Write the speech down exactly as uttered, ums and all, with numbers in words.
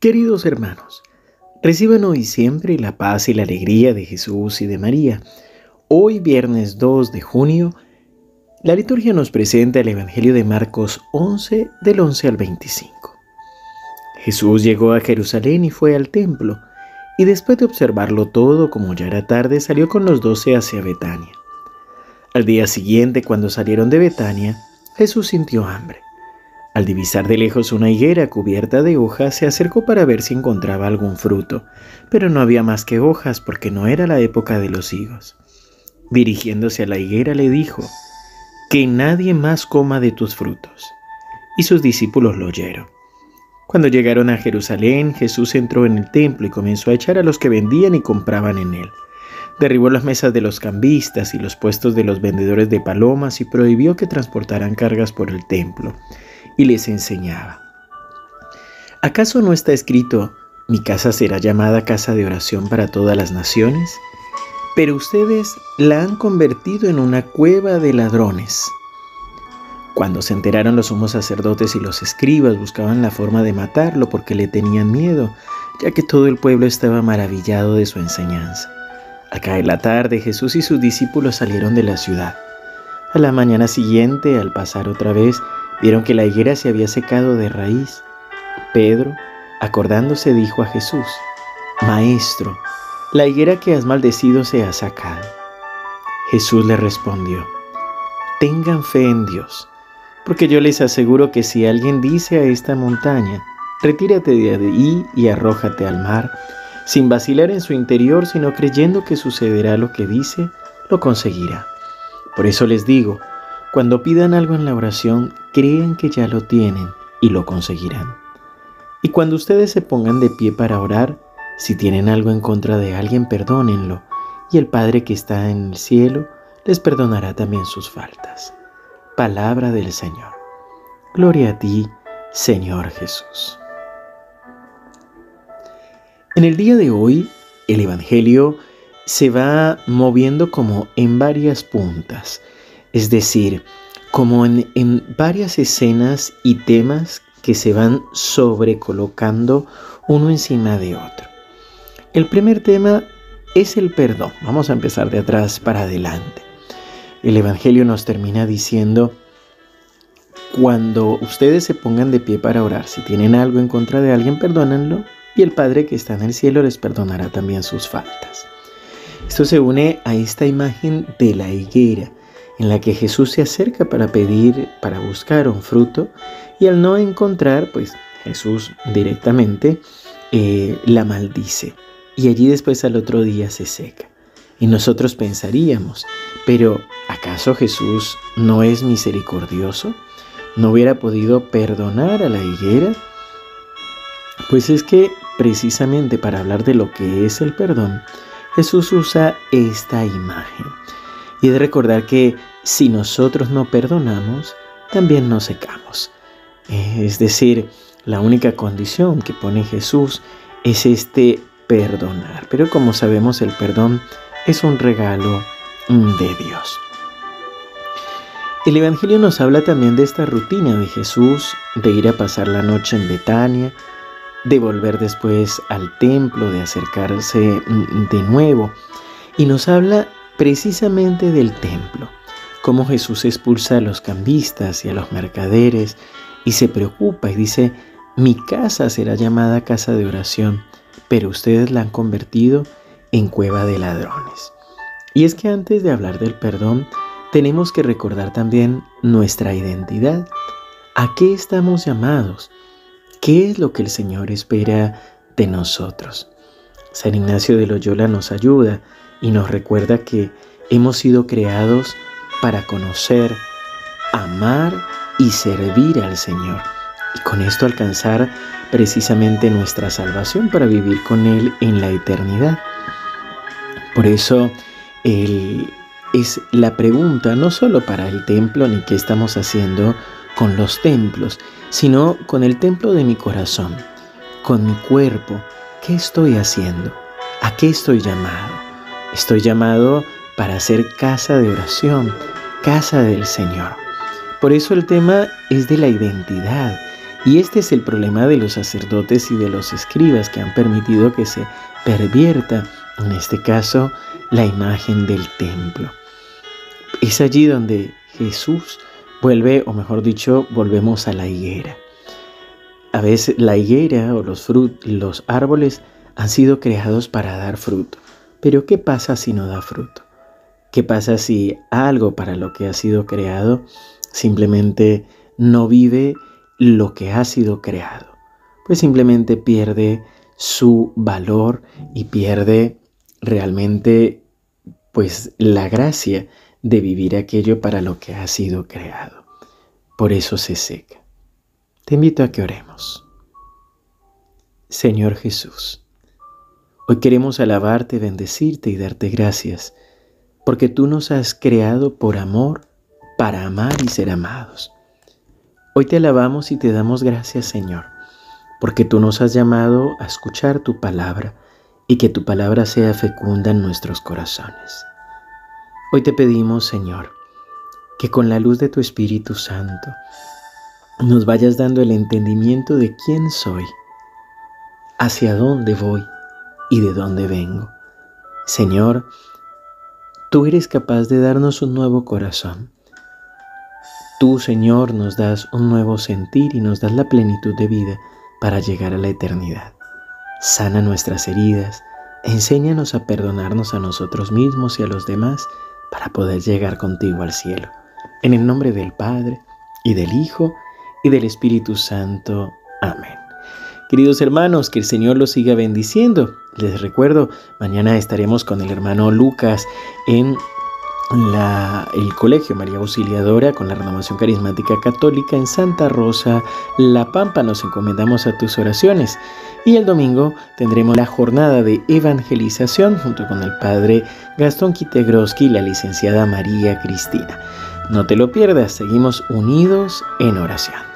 Queridos hermanos, reciban hoy siempre la paz y la alegría de Jesús y de María. Hoy, viernes dos de junio, la liturgia nos presenta el Evangelio de Marcos once, del once al veinticinco. Jesús llegó a Jerusalén y fue al templo, y después de observarlo todo, como ya era tarde, salió con los doce hacia Betania. Al día siguiente, cuando salieron de Betania, Jesús sintió hambre. Al divisar de lejos una higuera cubierta de hojas, se acercó para ver si encontraba algún fruto, pero no había más que hojas porque no era la época de los higos. Dirigiéndose a la higuera le dijo: «Que nadie más coma de tus frutos». Y sus discípulos lo oyeron. Cuando llegaron a Jerusalén, Jesús entró en el templo y comenzó a echar a los que vendían y compraban en él. Derribó las mesas de los cambistas y los puestos de los vendedores de palomas y prohibió que transportaran cargas por el templo. Y les enseñaba: ¿acaso no está escrito: mi casa será llamada casa de oración para todas las naciones? Pero ustedes la han convertido en una cueva de ladrones. Cuando se enteraron, los sumos sacerdotes y los escribas buscaban la forma de matarlo porque le tenían miedo, ya que todo el pueblo estaba maravillado de su enseñanza. Al caer la tarde, Jesús y sus discípulos salieron de la ciudad. A la mañana siguiente, al pasar otra vez, vieron que la higuera se había secado de raíz. Pedro, acordándose, dijo a Jesús: «Maestro, la higuera que has maldecido se ha sacado». Jesús le respondió: «Tengan fe en Dios, porque yo les aseguro que si alguien dice a esta montaña: retírate de ahí y arrójate al mar, sin vacilar en su interior, sino creyendo que sucederá lo que dice, lo conseguirá. Por eso les digo, cuando pidan algo en la oración, crean que ya lo tienen y lo conseguirán. Y cuando ustedes se pongan de pie para orar, si tienen algo en contra de alguien, perdónenlo, y el Padre que está en el cielo les perdonará también sus faltas». Palabra del Señor. Gloria a ti, Señor Jesús. En el día de hoy, el Evangelio se va moviendo como en varias puntas, es decir, como en, en varias escenas y temas que se van sobrecolocando uno encima de otro. El primer tema es el perdón. Vamos a empezar de atrás para adelante. El Evangelio nos termina diciendo: cuando ustedes se pongan de pie para orar, si tienen algo en contra de alguien, perdónenlo, y el Padre que está en el cielo les perdonará también sus faltas. Esto se une a esta imagen de la higuera, en la que Jesús se acerca para pedir, para buscar un fruto, y al no encontrar, pues Jesús directamente eh, la maldice, y allí después al otro día se seca. Y nosotros pensaríamos: ¿pero acaso Jesús no es misericordioso? ¿No hubiera podido perdonar a la higuera? Pues es que precisamente para hablar de lo que es el perdón, Jesús usa esta imagen. Y es recordar que si nosotros no perdonamos, también nos secamos. Es decir, la única condición que pone Jesús es este perdonar. Pero como sabemos, el perdón es un regalo de Dios. El Evangelio nos habla también de esta rutina de Jesús, de ir a pasar la noche en Betania, de volver después al templo, de acercarse de nuevo. Y nos habla precisamente del templo, cómo Jesús expulsa a los cambistas y a los mercaderes y se preocupa y dice: «Mi casa será llamada casa de oración, pero ustedes la han convertido en cueva de ladrones». Y es que antes de hablar del perdón, tenemos que recordar también nuestra identidad. ¿A qué estamos llamados? ¿Qué es lo que el Señor espera de nosotros? San Ignacio de Loyola nos ayuda y nos recuerda que hemos sido creados para conocer, amar y servir al Señor, y con esto alcanzar precisamente nuestra salvación para vivir con Él en la eternidad. Por eso el, es la pregunta no solo para el templo ni qué estamos haciendo con los templos, sino con el templo de mi corazón, con mi cuerpo. ¿Qué estoy haciendo? ¿A qué estoy llamado? Estoy llamado para ser casa de oración, casa del Señor. Por eso el tema es de la identidad, Y este es el problema de los sacerdotes y de los escribas que han permitido que se pervierta, en este caso, la imagen del templo. Es allí donde Jesús vuelve, o mejor dicho, volvemos a la higuera. A veces la higuera o los, frut, los árboles han sido creados para dar fruto. Pero ¿qué pasa si no da fruto? ¿Qué pasa si algo para lo que ha sido creado simplemente no vive lo que ha sido creado? Pues simplemente pierde su valor y pierde realmente pues la gracia de vivir aquello para lo que ha sido creado. Por eso se seca. Te invito a que oremos. Señor Jesús, hoy queremos alabarte, bendecirte y darte gracias, porque tú nos has creado por amor, para amar y ser amados. Hoy te alabamos y te damos gracias, Señor, porque tú nos has llamado a escuchar tu palabra y que tu palabra sea fecunda en nuestros corazones. Hoy te pedimos, Señor, que con la luz de tu Espíritu Santo nos vayas dando el entendimiento de quién soy, hacia dónde voy y de dónde vengo. Señor, tú eres capaz de darnos un nuevo corazón. Tú, Señor, nos das un nuevo sentir y nos das la plenitud de vida para llegar a la eternidad. Sana nuestras heridas, enséñanos a perdonarnos a nosotros mismos y a los demás para poder llegar contigo al cielo. En el nombre del Padre, y del Hijo, y del Espíritu Santo. Amén. Queridos hermanos, que el Señor los siga bendiciendo. Les recuerdo, mañana estaremos con el hermano Lucas en la, el Colegio María Auxiliadora con la Renovación Carismática Católica en Santa Rosa, La Pampa. Nos encomendamos a tus oraciones. Y el domingo tendremos la jornada de evangelización junto con el padre Gastón Quitegroski y la licenciada María Cristina. No te lo pierdas, seguimos unidos en oración.